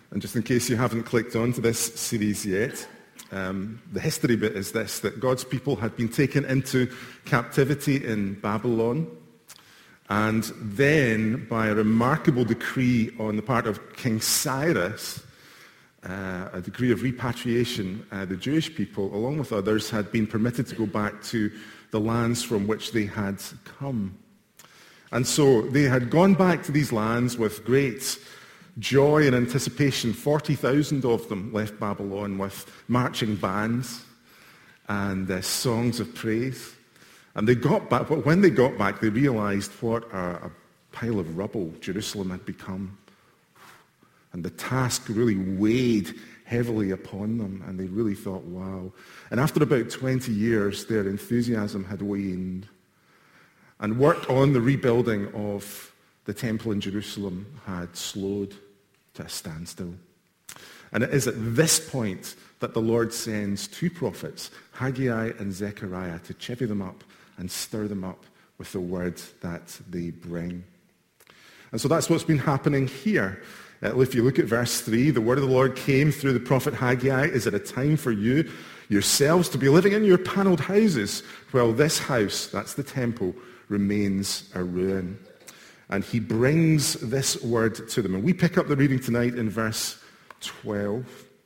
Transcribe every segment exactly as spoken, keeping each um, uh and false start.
And just in case you haven't clicked onto this series yet, um, the history bit is this, that God's people had been taken into captivity in Babylon, and then by a remarkable decree on the part of King Cyrus, uh, a decree of repatriation, uh, the Jewish people, along with others, had been permitted to go back to the lands from which they had come. And so they had gone back to these lands with great joy and anticipation. forty thousand of them left Babylon with marching bands and uh, songs of praise. And they got back, but when they got back, they realized what a, a pile of rubble Jerusalem had become. And the task really weighed heavily upon them, and they really thought, wow. And after about twenty years, their enthusiasm had waned, and work on the rebuilding of the temple in Jerusalem had slowed to a standstill. And it is at this point that the Lord sends two prophets, Haggai and Zechariah, to chivvy them up and stir them up with the word that they bring. And so that's what's been happening here. Uh, if you look at verse three, the word of the Lord came through the prophet Haggai. Is it a time for you yourselves to be living in your paneled houses, while this house, that's the temple, remains a ruin? And he brings this word to them. And we pick up the reading tonight in verse twelve.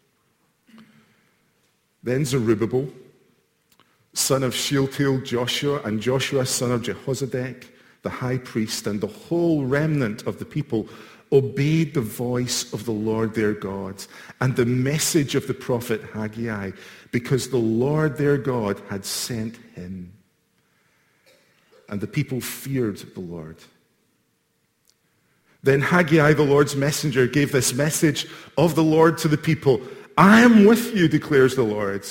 Then Zerubbabel, son of Shealtiel, Joshua, and Joshua, son of Jehozadak, the high priest, and the whole remnant of the people obeyed the voice of the Lord their God and the message of the prophet Haggai, because the Lord their God had sent him. And the people feared the Lord. Then Haggai, the Lord's messenger, gave this message of the Lord to the people. I am with you, declares the Lord.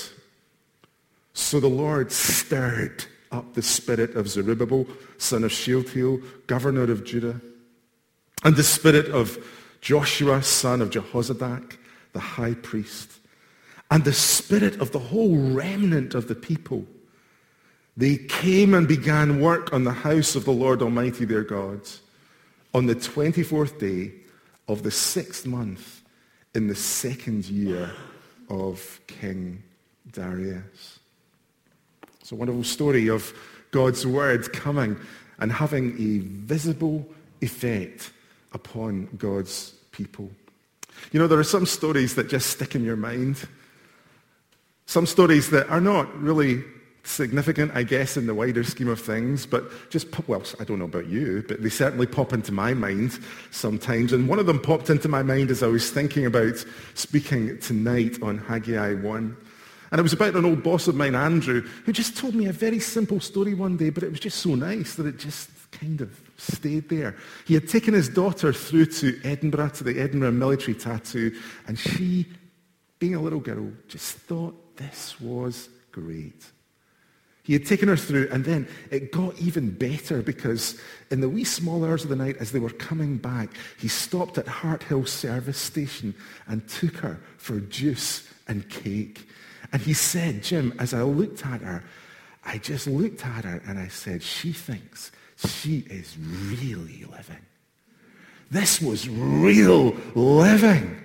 So the Lord stirred up the spirit of Zerubbabel, son of Shealtiel, governor of Judah, and the spirit of Joshua, son of Jehozadak, the high priest, and the spirit of the whole remnant of the people. They came and began work on the house of the Lord Almighty their God on the twenty-fourth day of the sixth month in the second year of King Darius. It's a wonderful story of God's word coming and having a visible effect upon God's people. You know, there are some stories that just stick in your mind. Some stories that are not really significant, I guess, in the wider scheme of things, but just, well, I don't know about you, but they certainly pop into my mind sometimes. And one of them popped into my mind as I was thinking about speaking tonight on Haggai one. And it was about an old boss of mine, Andrew, who just told me a very simple story one day, but it was just so nice that it just kind of stayed there. He had taken his daughter through to Edinburgh, to the Edinburgh Military Tattoo, and she, being a little girl, just thought this was great. He had taken her through, and then it got even better, because in the wee small hours of the night as they were coming back, he stopped at Hart Hill Service Station and took her for juice and cake. And he said, Jim, as I looked at her, I just looked at her and I said, she thinks she is really living. This was real living.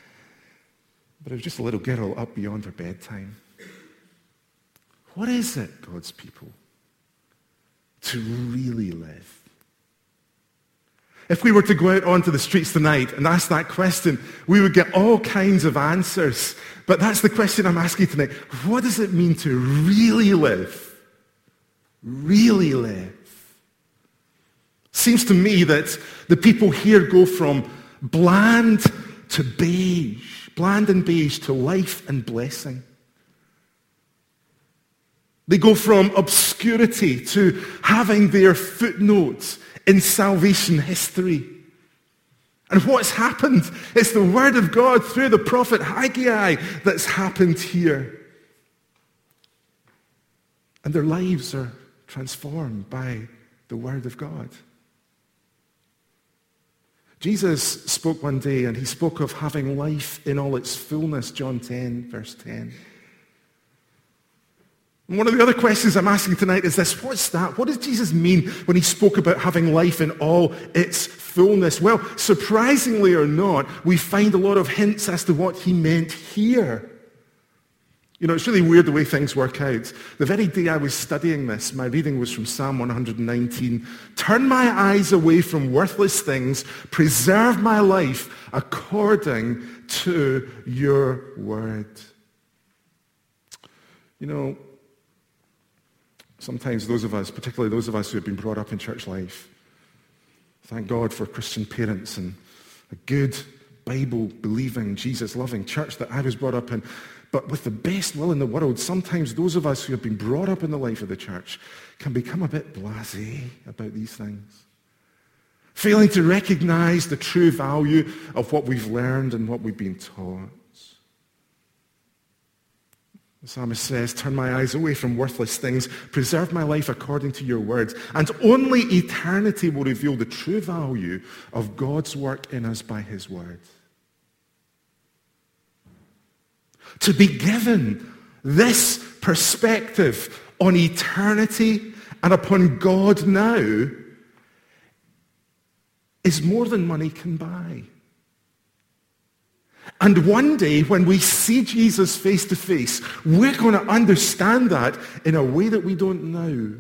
But it was just a little girl up beyond her bedtime. What is it, God's people, to really live? If we were to go out onto the streets tonight and ask that question, we would get all kinds of answers. But that's the question I'm asking tonight. What does it mean to really live? Really live. Seems to me that the people here go from bland to beige, bland and beige to life and blessing. They go from obscurity to having their footnotes in salvation history. And what's happened? It's the word of God through the prophet Haggai that's happened here. And their lives are transformed by the word of God. Jesus spoke one day, and he spoke of having life in all its fullness, John ten, verse ten. And one of the other questions I'm asking tonight is this: what's that? What does Jesus mean when he spoke about having life in all its fullness? Well, surprisingly or not, we find a lot of hints as to what he meant here. You know, it's really weird the way things work out. The very day I was studying this, my reading was from Psalm one hundred nineteen. Turn my eyes away from worthless things. Preserve my life according to your word. You know, sometimes those of us, particularly those of us who have been brought up in church life, thank God for Christian parents and a good Bible-believing, Jesus-loving church that I was brought up in. But with the best will in the world, sometimes those of us who have been brought up in the life of the church can become a bit blasé about these things, failing to recognize the true value of what we've learned and what we've been taught. The psalmist says, turn my eyes away from worthless things, preserve my life according to your words, and only eternity will reveal the true value of God's work in us by his word. To be given this perspective on eternity and upon God now is more than money can buy. And one day when we see Jesus face to face, we're going to understand that in a way that we don't now.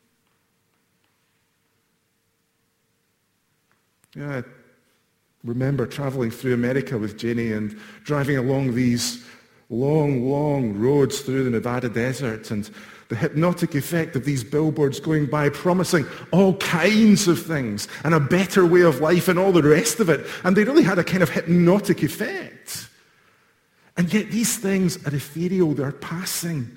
Yeah, I remember traveling through America with Jenny and driving along these long, long roads through the Nevada desert, and the hypnotic effect of these billboards going by promising all kinds of things and a better way of life and all the rest of it. And they really had a kind of hypnotic effect. And yet these things are ethereal, they're passing.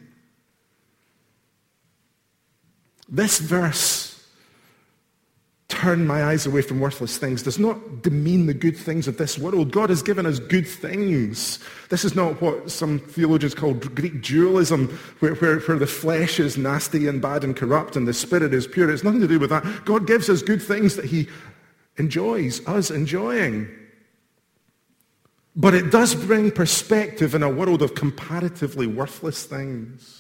This verse, turn my eyes away from worthless things, does not demean the good things of this world. God has given us good things. This is not what some theologians call Greek dualism, where, where, where the flesh is nasty and bad and corrupt and the spirit is pure. It's nothing to do with that. God gives us good things that he enjoys, us enjoying. But it does bring perspective in a world of comparatively worthless things.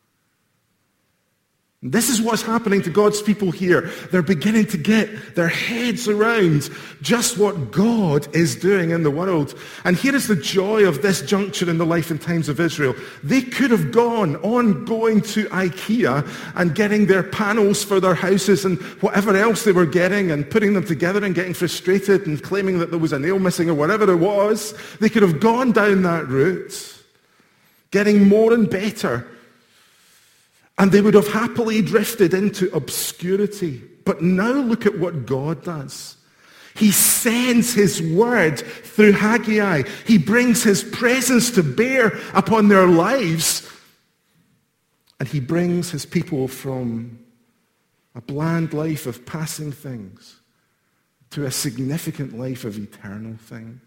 This is what's happening to God's people here. They're beginning to get their heads around just what God is doing in the world. And here is the joy of this juncture in the life and times of Israel. They could have gone on going to IKEA and getting their panels for their houses and whatever else they were getting and putting them together and getting frustrated and claiming that there was a nail missing or whatever it was. They could have gone down that route, getting more and better. And they would have happily drifted into obscurity. But now look at what God does. He sends his word through Haggai. He brings his presence to bear upon their lives. And he brings his people from a bland life of passing things to a significant life of eternal things.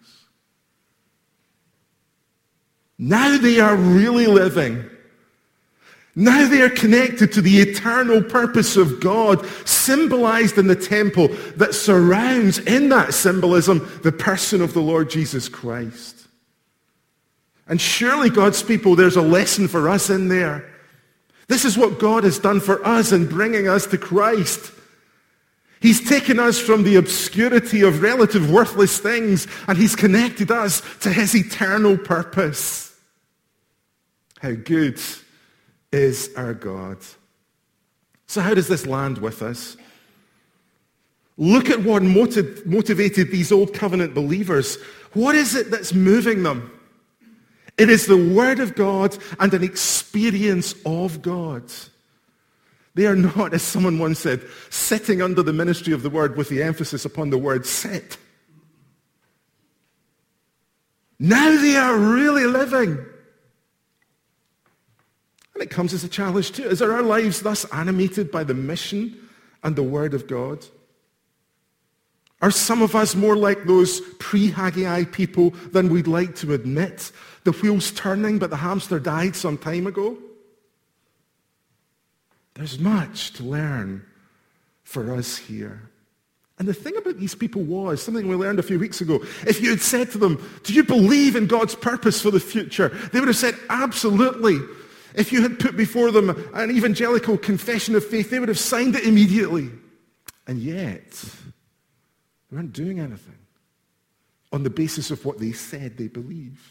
Now they are really living. Now they are connected to the eternal purpose of God, symbolized in the temple that surrounds, in that symbolism, the person of the Lord Jesus Christ. And surely, God's people, there's a lesson for us in there. This is what God has done for us in bringing us to Christ. He's taken us from the obscurity of relative worthless things, and he's connected us to his eternal purpose. How good is our God. So how does this land with us? Look at what motiv- motivated these old covenant believers. What is it that's moving them? It is the word of God and an experience of God. They are not, as someone once said, sitting under the ministry of the word with the emphasis upon the word sit. Now they are really living. And it comes as a challenge too. Is our lives thus animated by the mission and the word of God? Are some of us more like those pre-Haggai people than we'd like to admit? The wheel's turning, but the hamster died some time ago? There's much to learn for us here. And the thing about these people was, something we learned a few weeks ago, if you had said to them, do you believe in God's purpose for the future? They would have said, absolutely. If you had put before them an evangelical confession of faith, they would have signed it immediately. And yet, they weren't doing anything on the basis of what they said they believed.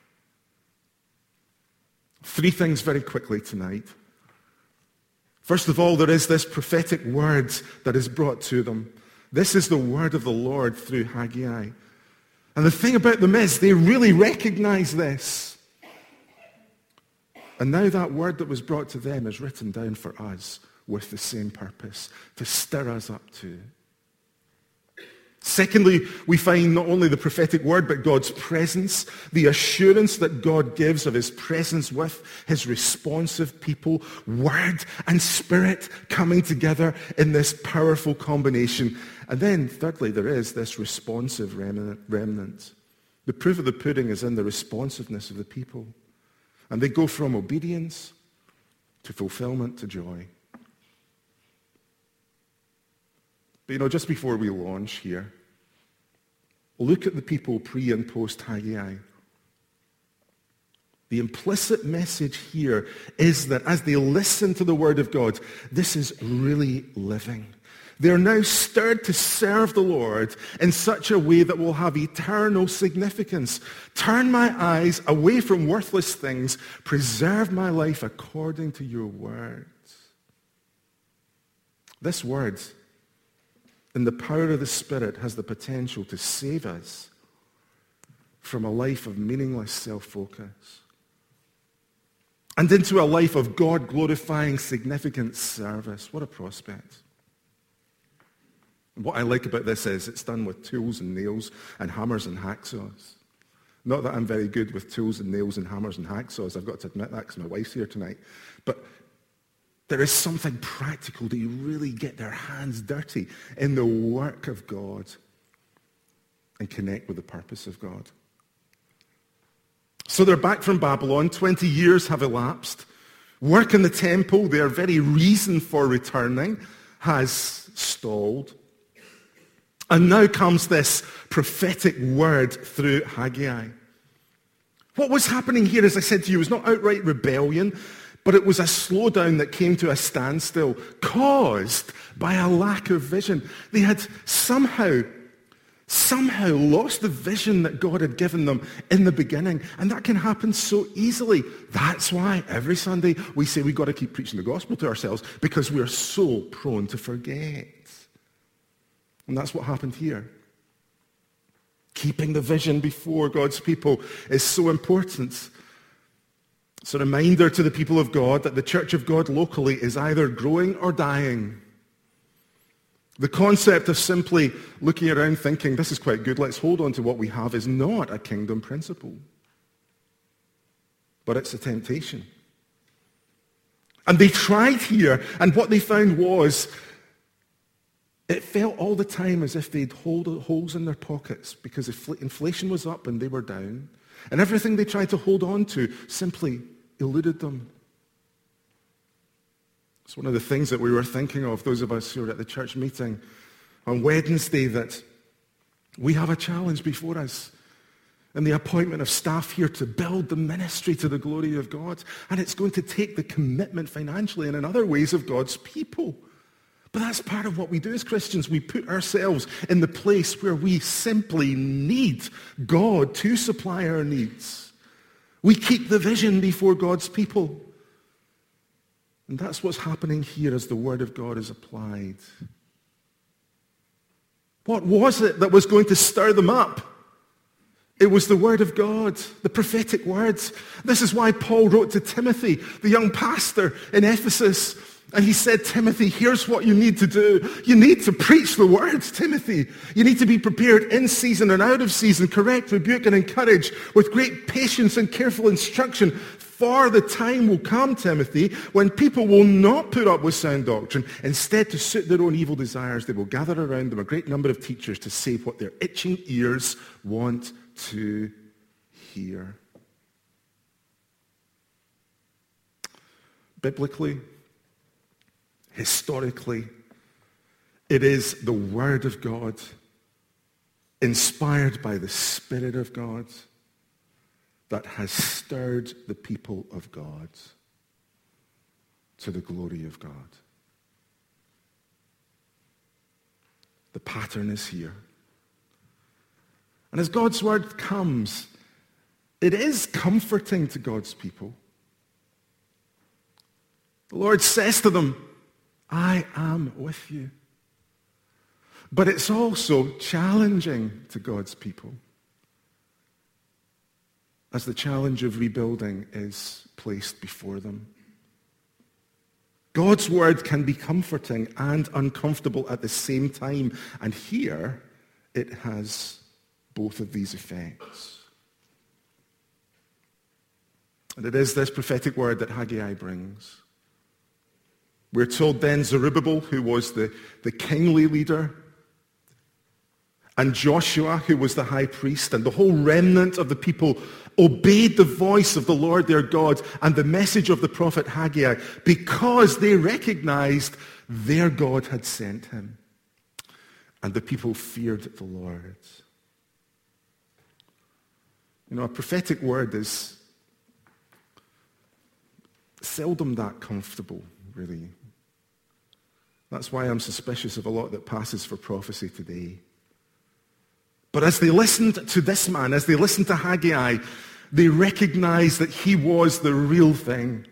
Three things very quickly tonight. First of all, there is this prophetic word that is brought to them. This is the word of the Lord through Haggai. And the thing about them is, they really recognize this. And now that word that was brought to them is written down for us with the same purpose, to stir us up too. Secondly, we find not only the prophetic word, but God's presence, the assurance that God gives of his presence with his responsive people, word and spirit coming together in this powerful combination. And then, thirdly, there is this responsive remnant. The proof of the pudding is in the responsiveness of the people. And they go from obedience to fulfillment to joy. But you know, just before we launch here, look at the people pre and post Haggai. The implicit message here is that as they listen to the word of God, this is really living. They are now stirred to serve the Lord in such a way that will have eternal significance. Turn my eyes away from worthless things. Preserve my life according to your words. This word, in the power of the Spirit, has the potential to save us from a life of meaningless self-focus and into a life of God-glorifying, significant service. What a prospect. What I like about this is it's done with tools and nails and hammers and hacksaws. Not that I'm very good with tools and nails and hammers and hacksaws. I've got to admit that because my wife's here tonight. But there is something practical to really get their hands dirty in the work of God and connect with the purpose of God. So they're back from Babylon. twenty years have elapsed. Work in the temple, their very reason for returning, has stalled. And now comes this prophetic word through Haggai. What was happening here, as I said to you, was not outright rebellion, but it was a slowdown that came to a standstill, caused by a lack of vision. They had somehow, somehow lost the vision that God had given them in the beginning. And that can happen so easily. That's why every Sunday we say we've got to keep preaching the gospel to ourselves, because we're so prone to forget. And that's what happened here. Keeping the vision before God's people is so important. It's a reminder to the people of God that the church of God locally is either growing or dying. The concept of simply looking around thinking, this is quite good, let's hold on to what we have, is not a kingdom principle. But it's a temptation. And they tried here, and what they found was, it felt all the time as if they'd hold holes in their pockets because inflation was up and they were down. And everything they tried to hold on to simply eluded them. It's one of the things that we were thinking of, those of us who were at the church meeting on Wednesday, that we have a challenge before us in the appointment of staff here to build the ministry to the glory of God. And it's going to take the commitment financially and in other ways of God's people. But that's part of what we do as Christians. We put ourselves in the place where we simply need God to supply our needs. We keep the vision before God's people. And that's what's happening here as the word of God is applied. What was it that was going to stir them up? It was the word of God, the prophetic words. This is why Paul wrote to Timothy, the young pastor in Ephesus, and he said, Timothy, here's what you need to do. You need to preach the word, Timothy. You need to be prepared in season and out of season, correct, rebuke, and encourage with great patience and careful instruction. For the time will come, Timothy, when people will not put up with sound doctrine. Instead, to suit their own evil desires, they will gather around them a great number of teachers to say what their itching ears want to hear. Biblically, historically, it is the Word of God, inspired by the Spirit of God, that has stirred the people of God. to the glory of God. The pattern is here. And as God's word comes, it is comforting to God's people. The Lord says to them, I am with you. But it's also challenging to God's people as the challenge of rebuilding is placed before them. God's word can be comforting and uncomfortable at the same time. And here it has both of these effects. And it is this prophetic word that Haggai brings. We're told then Zerubbabel, who was the, the kingly leader, and Joshua, who was the high priest, and the whole remnant of the people obeyed the voice of the Lord their God and the message of the prophet Haggai because they recognized their God had sent him. And the people feared the Lord. You know, a prophetic word is seldom that comfortable, really. That's why I'm suspicious of a lot that passes for prophecy today. But as they listened to this man, as they listened to Haggai, they recognized that he was the real thing.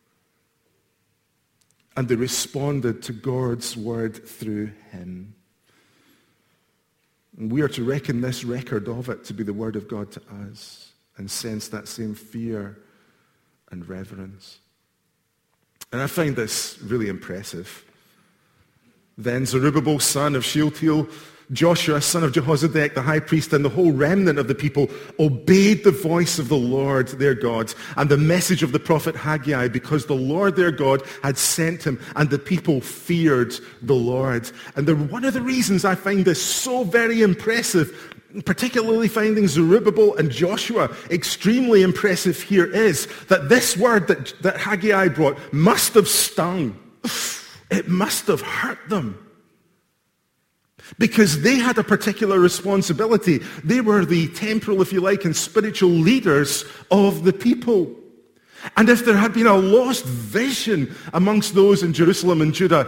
And they responded to God's word through him. And we are to reckon this record of it to be the word of God to us and sense that same fear and reverence. And I find this really impressive. Then Zerubbabel, son of Shealtiel, Joshua, son of Jehozadak, the high priest, and the whole remnant of the people obeyed the voice of the Lord their God and the message of the prophet Haggai because the Lord their God had sent him, and the people feared the Lord. And the, one of the reasons I find this so very impressive, particularly finding Zerubbabel and Joshua extremely impressive here, is that this word that, that Haggai brought must have stung. It must have hurt them. Because they had a particular responsibility. They were the temporal, if you like, and spiritual leaders of the people. And if there had been a lost vision amongst those in Jerusalem and Judah,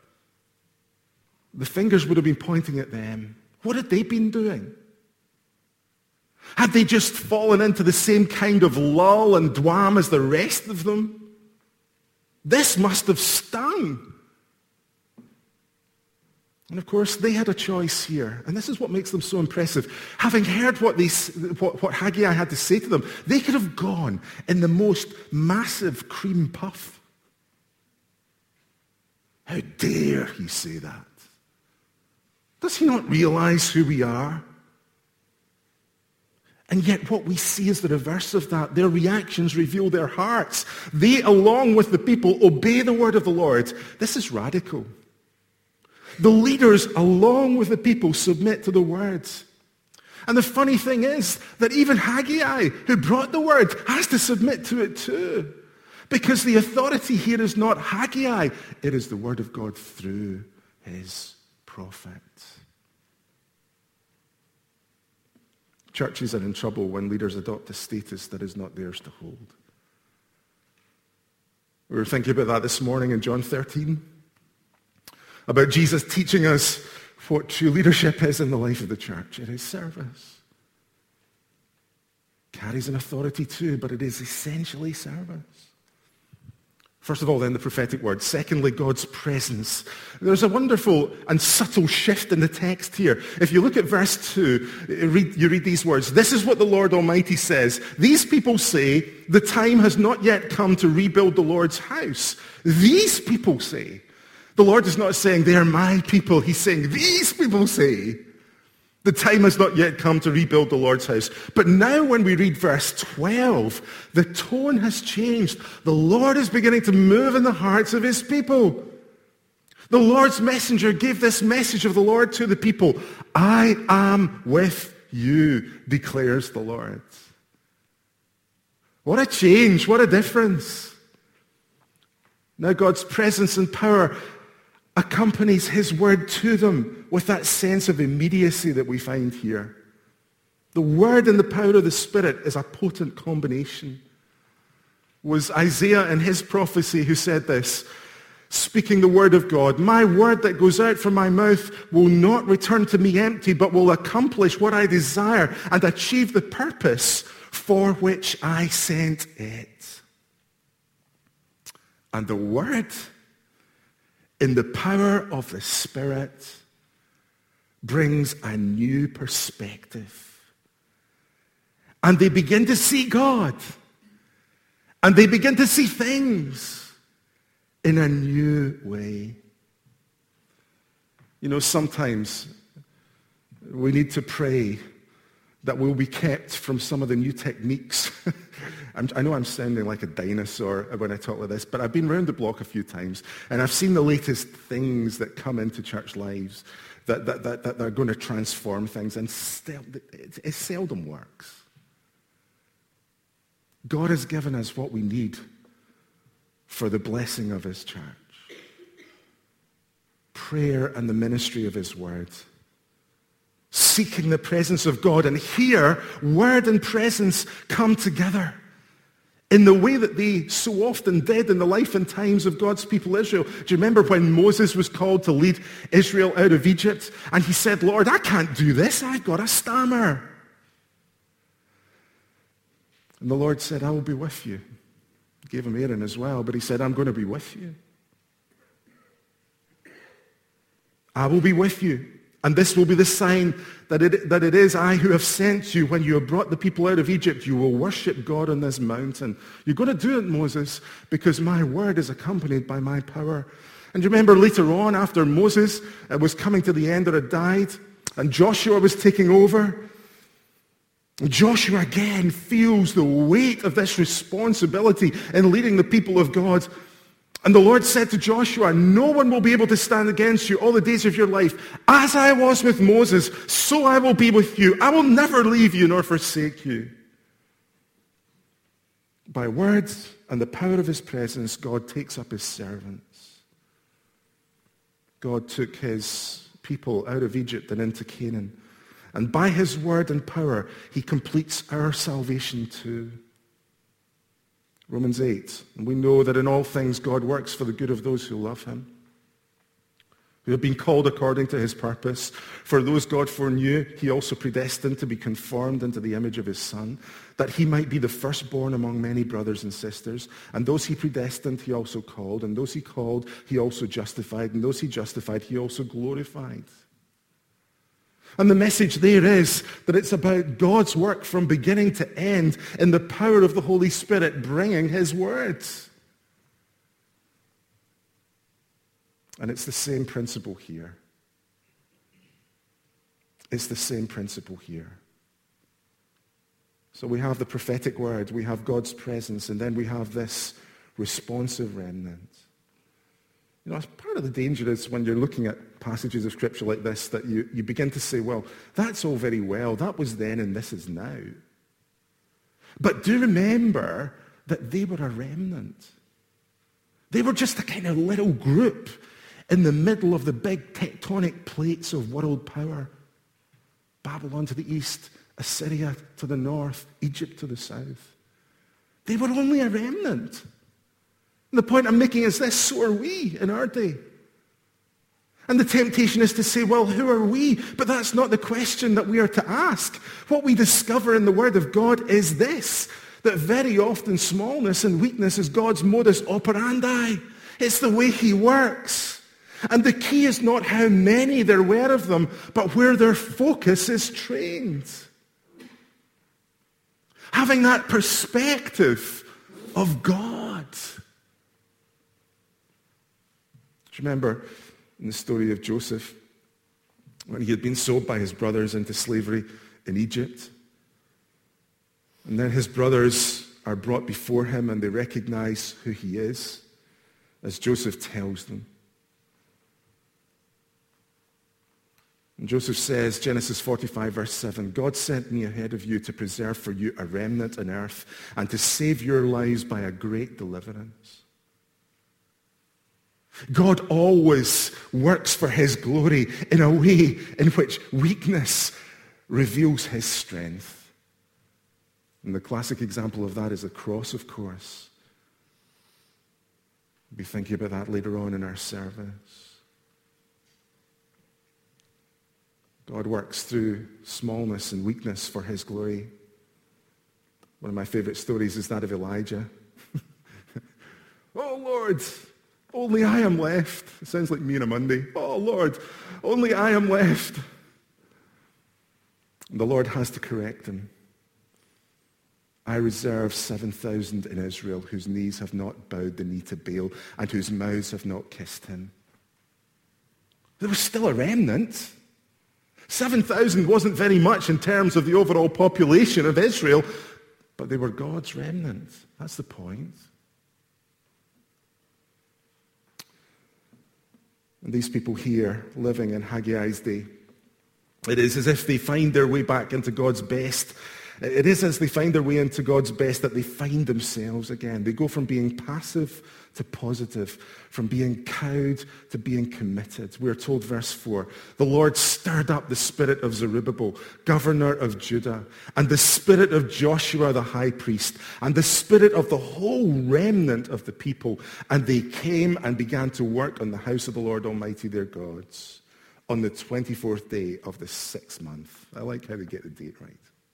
the fingers would have been pointing at them. What had they been doing? Had they just fallen into the same kind of lull and dwam as the rest of them? This must have stung. And of course, they had a choice here. And this is what makes them so impressive. Having heard what, they, what, what Haggai had to say to them, they could have gone in the most massive cream puff. How dare he say that? Does he not realize who we are? And yet what we see is the reverse of that. Their reactions reveal their hearts. They, along with the people, obey the word of the Lord. This is radical. The leaders, along with the people, submit to the words. And the funny thing is that even Haggai, who brought the word, has to submit to it too. Because the authority here is not Haggai, it is the word of God through his prophet. Churches are in trouble when leaders adopt a status that is not theirs to hold. We were thinking about that this morning in John thirteen. About Jesus teaching us what true leadership is in the life of the church. It is service. Carries an authority too, but it is essentially service. First of all, then, the prophetic word. Secondly, God's presence. There's a wonderful and subtle shift in the text here. If you look at verse two, you read, you read these words. This is what the Lord Almighty says. These people say, the time has not yet come to rebuild the Lord's house. These people say. The Lord is not saying, they are my people. He's saying, these people say, the time has not yet come to rebuild the Lord's house. But now when we read verse twelve, the tone has changed. The Lord is beginning to move in the hearts of his people. The Lord's messenger gave this message of the Lord to the people. I am with you, declares the Lord. What a change. What a difference. Now God's presence and power accompanies his word to them with that sense of immediacy that we find here. The word and the power of the Spirit is a potent combination. was Isaiah in his prophecy who said this, speaking the word of God, my word that goes out from my mouth will not return to me empty, but will accomplish what I desire and achieve the purpose for which I sent it. And the word, in the power of the Spirit, brings a new perspective. And they begin to see God. And they begin to see things in a new way. You know, sometimes we need to pray that we'll be kept from some of the new techniques. I'm, I know I'm sounding like a dinosaur when I talk like this, but I've been around the block a few times, and I've seen the latest things that come into church lives that, that, that, that are going to transform things, and still, it, it seldom works. God has given us what we need for the blessing of his church. Prayer and the ministry of his word. Seeking the presence of God. And here, word and presence come together in the way that they so often did in the life and times of God's people Israel. Do you remember when Moses was called to lead Israel out of Egypt? And he said, Lord, I can't do this. I've got a stammer. And the Lord said, I will be with you. He gave him Aaron as well, but he said, I'm going to be with you. I will be with you. And this will be the sign that it, that it is I who have sent you. When you have brought the people out of Egypt, you will worship God on this mountain. You're going to do it, Moses, because my word is accompanied by my power. And you remember later on, after Moses was coming to the end or had died, and Joshua was taking over, Joshua again feels the weight of this responsibility in leading the people of God. And the Lord said to Joshua, no one will be able to stand against you all the days of your life. As I was with Moses, so I will be with you. I will never leave you nor forsake you. By words and the power of his presence, God takes up his servants. God took his people out of Egypt and into Canaan. And by his word and power, he completes our salvation too. Romans eight. And we know that in all things God works for the good of those who love him, who have been called according to his purpose. For those God foreknew, he also predestined to be conformed into the image of his Son, that he might be the firstborn among many brothers and sisters. And those he predestined, he also called. And those he called, he also justified. And those he justified, he also glorified. And the message there is that it's about God's work from beginning to end in the power of the Holy Spirit bringing his words. And it's the same principle here. It's the same principle here. So we have the prophetic word, we have God's presence, and then we have this responsive remnant. You know, part of the danger is when you're looking at passages of Scripture like this that you, you begin to say, well, that's all very well. That was then and this is now. But do remember that they were a remnant. They were just a kind of little group in the middle of the big tectonic plates of world power. Babylon to the east, Assyria to the north, Egypt to the south. They were only a remnant. And the point I'm making is this, so are we in our day. And the temptation is to say, well, who are we? But that's not the question that we are to ask. What we discover in the Word of God is this, that very often smallness and weakness is God's modus operandi. It's the way he works. And the key is not how many there were of them, but where their focus is trained. Having that perspective of God. Do you remember in the story of Joseph, when he had been sold by his brothers into slavery in Egypt? And then his brothers are brought before him and they recognize who he is, as Joseph tells them. And Joseph says, Genesis forty-five, verse seven, God sent me ahead of you to preserve for you a remnant on earth and to save your lives by a great deliverance. God always works for his glory in a way in which weakness reveals his strength. And the classic example of that is the cross, of course. We'll be thinking about that later on in our service. God works through smallness and weakness for his glory. One of my favorite stories is that of Elijah. Oh, Lord, only I am left. It sounds like me on a Monday. Oh, Lord, only I am left. And the Lord has to correct him. I reserve seven thousand in Israel whose knees have not bowed the knee to Baal and whose mouths have not kissed him. There was still a remnant. seven thousand wasn't very much in terms of the overall population of Israel, but they were God's remnant. That's the point. And these people here, living in Haggai's day, it is as if they find their way back into God's best. It is as they find their way into God's best that they find themselves again. They go from being passive to positive, from being cowed to being committed. We're told, verse four, the Lord stirred up the spirit of Zerubbabel, governor of Judah, and the spirit of Joshua the high priest, and the spirit of the whole remnant of the people. And they came and began to work on the house of the Lord Almighty their gods on the twenty-fourth day of the sixth month. I like how they get the date right.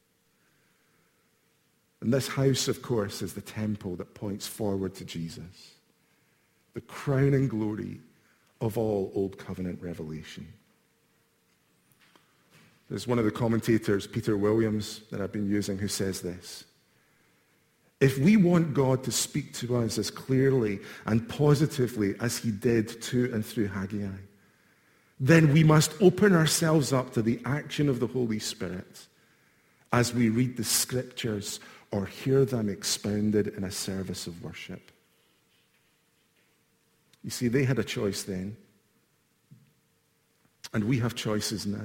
And this house, of course, is the temple that points forward to Jesus, the crowning glory of all Old Covenant revelation. There's one of the commentators, Peter Williams, that I've been using, who says this: if we want God to speak to us as clearly and positively as he did to and through Haggai, then we must open ourselves up to the action of the Holy Spirit as we read the scriptures or hear them expounded in a service of worship. You see, they had a choice then, and we have choices now.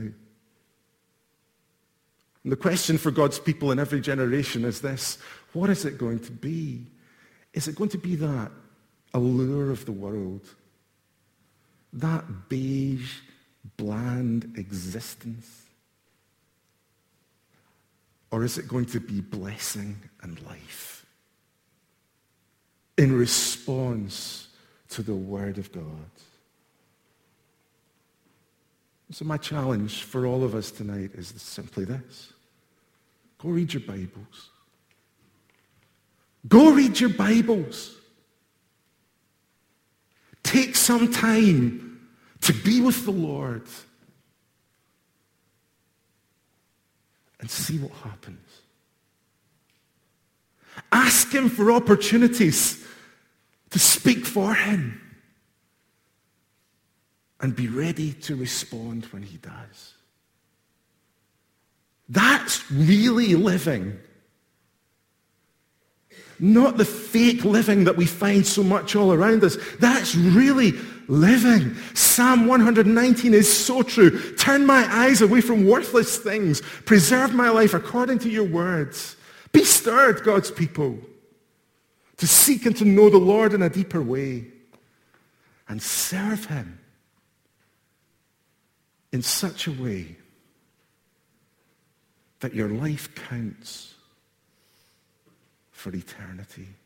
And the question for God's people in every generation is this: what is it going to be? Is it going to be that allure of the world, that beige, bland existence? Or is it going to be blessing and life in response to the Word of God? So my challenge for all of us tonight is simply this: go read your Bibles. Go read your Bibles. Take some time to be with the Lord and see what happens. Ask him for opportunities to speak for him. And be ready to respond when he does. That's really living. Not the fake living that we find so much all around us. That's really living. Psalm one nineteen is so true. Turn my eyes away from worthless things. Preserve my life according to your words. Be stirred, God's people, to seek and to know the Lord in a deeper way and serve him in such a way that your life counts for eternity.